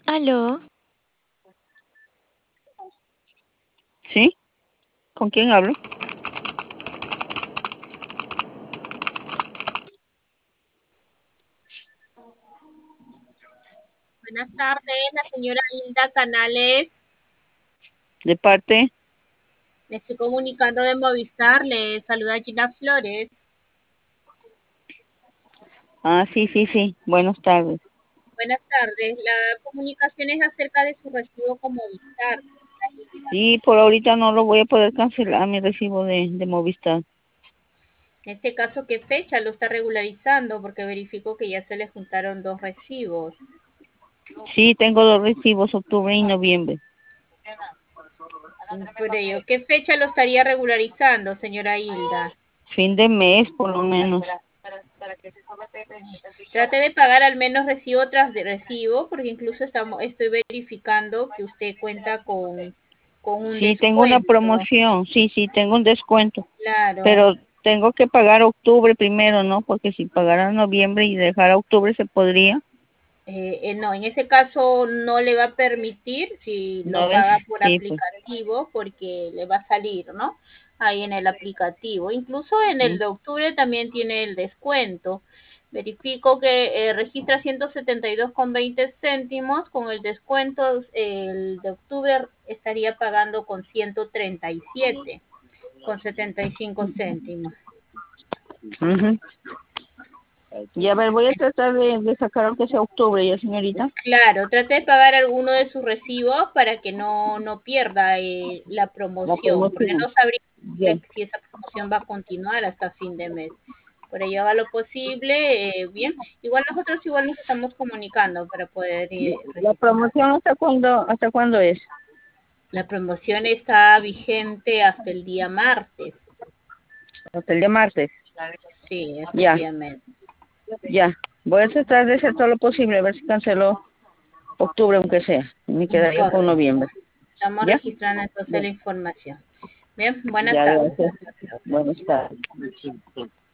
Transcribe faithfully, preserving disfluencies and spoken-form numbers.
Aló, ¿Sí? ¿Con quién hablo? Buenas tardes, la señora Hilda Canales. ¿De parte? Me estoy comunicando de Movistar. Le saluda Gina Flores. Ah, sí, sí, sí. Buenas tardes. Buenas tardes. La comunicación es acerca de su recibo con Movistar, señora Hilda. Sí, por ahorita no lo voy a poder cancelar mi recibo de, de Movistar. En este caso, ¿qué fecha lo está regularizando? Porque verifico que ya se le juntaron dos recibos. Sí, tengo dos recibos, octubre y noviembre. Por ello, ¿qué fecha lo estaría regularizando, señora Hilda? Fin de mes, por lo menos. Trate de pagar al menos recibo tras de recibo, porque incluso estamos, estoy verificando que usted cuenta con, con un Sí, tengo una descuento. promoción. Sí, sí, tengo un descuento. Claro. Pero tengo que pagar octubre primero, ¿no? Porque si pagara noviembre y dejara octubre se podría. Eh, eh, no, en ese caso no le va a permitir si lo No ves, paga por sí, pues. aplicativo porque le va a salir, ¿no? Ahí en el aplicativo. Incluso en el Sí. de octubre también tiene el descuento. Verifico que eh, registra ciento setenta y dos con veinte céntimos. Con el descuento, el de octubre estaría pagando con ciento treinta y siete con setenta y cinco céntimos. Ujú. Y a ver, voy a tratar de, de sacar aunque sea octubre ya, señorita. Claro, trate de pagar alguno de sus recibos para que no, no pierda eh, la La promoción, porque no promoción. sabría Ya. si esa promoción va a continuar hasta fin de mes. Por ello haga lo posible, eh, bien. Igual nosotros igual nos estamos comunicando para poder eh, La rectificar. promoción hasta cuándo, hasta cuándo es. La promoción está vigente hasta el día martes. Hasta el día martes. Sí, hasta el Ya, día martes. ya. Voy a tratar de hacer todo lo posible, a ver si cancelo octubre aunque sea. Me quedaría con Correcto. noviembre. Estamos ¿Ya? registrando entonces Ya, la información. Bien, buenas ya, tardes. gracias. Buenas tardes.